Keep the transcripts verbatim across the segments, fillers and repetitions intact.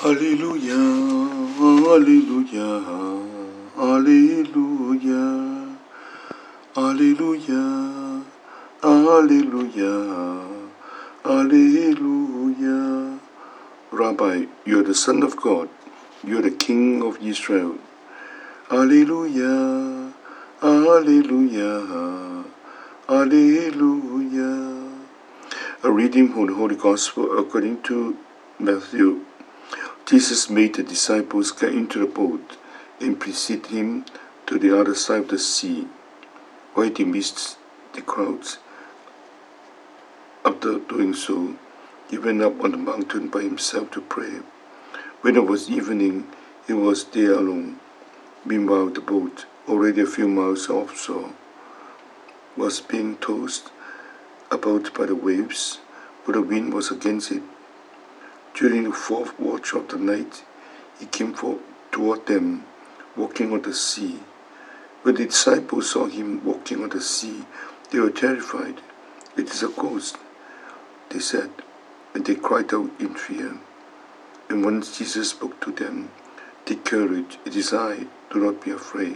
Hallelujah, hallelujah, hallelujah, hallelujah, hallelujah, hallelujah. Rabbi, you are the Son of God, you are the King of Israel. Hallelujah, hallelujah, hallelujah. A reading from the Holy Gospel according to Matthew. Jesus made the disciples get into the boat and precede him to the other side of the sea, while they missed the crowds. After doing so, he went up on the mountain by himself to pray. When it was evening, he was there alone. Meanwhile, the boat, already a few miles offshore, was being tossed about by the waves, for the wind was against it. During the fourth watch of the night, he came for, toward them, walking on the sea. When the disciples saw him walking on the sea, they were terrified. "It is a ghost," they said, and they cried out in fear. And once Jesus spoke to them, "Take courage, it is I, do not be afraid."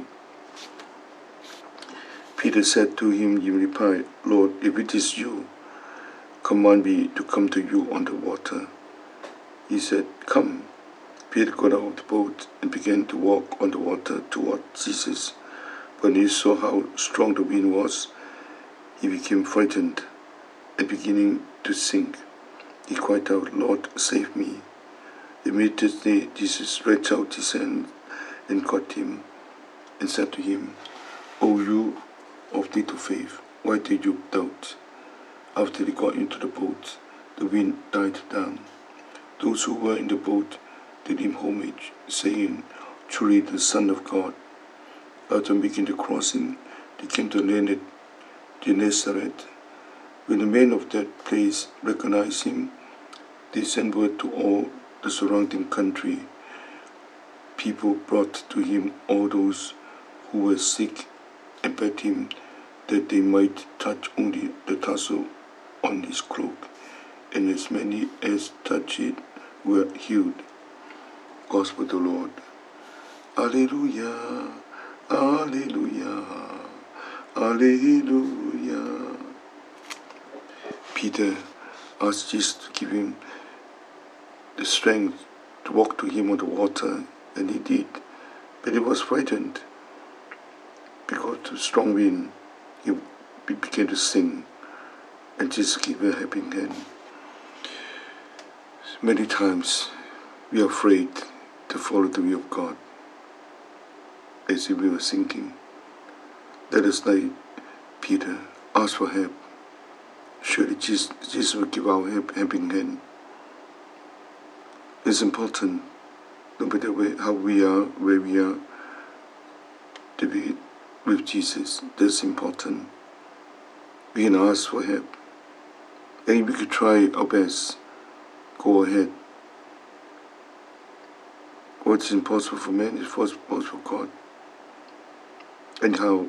Peter said to him in reply, "Lord, if it is you, command me to come to you on the water." He said, "Come." Peter got out of the boat and began to walk on the water toward Jesus. When he saw how strong the wind was, he became frightened and beginning to sink. He cried out, "Lord, save me." Immediately Jesus stretched out his hand and caught him and said to him, "O you of little faith, why did you doubt?" After they got into the boat, the wind died down. Those who were in the boat did him homage, saying, "Truly the Son of God." After making the crossing, they came to land at Gennesaret. When the men of that place recognized him, they sent word to all the surrounding country. People brought to him all those who were sick and begged him that they might touch only the tassel on his cloak, and as many as touched it were healed. Gospel of the Lord. Alleluia, alleluia, alleluia. Peter asked Jesus to give him the strength to walk to him on the water, and he did. But he was frightened because of the strong wind. He began to sing, and Jesus gave a helping hand. Many times we are afraid to follow the will of God. As if we were sinking, let us, like Peter, ask for help. Surely Jesus, Jesus will give our help, helping hand. It's important, no matter where, how we are, where we are, to be with Jesus. That's important. We can ask for help, and we can try our best. Go ahead. What's impossible for man is possible for God. And how,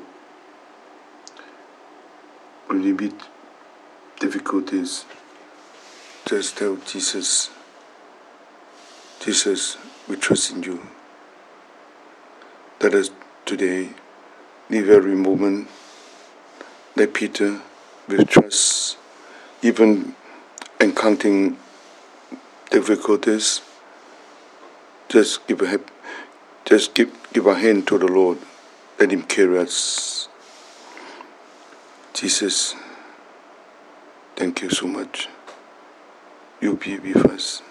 when we meet difficulties, just tell Jesus, "Jesus, we trust in you." Let us today live every moment like Peter, with trust, even encountering difficulties. Just give a help, just give give a hand to the Lord. Let him carry us. Jesus, thank you so much. You be with us.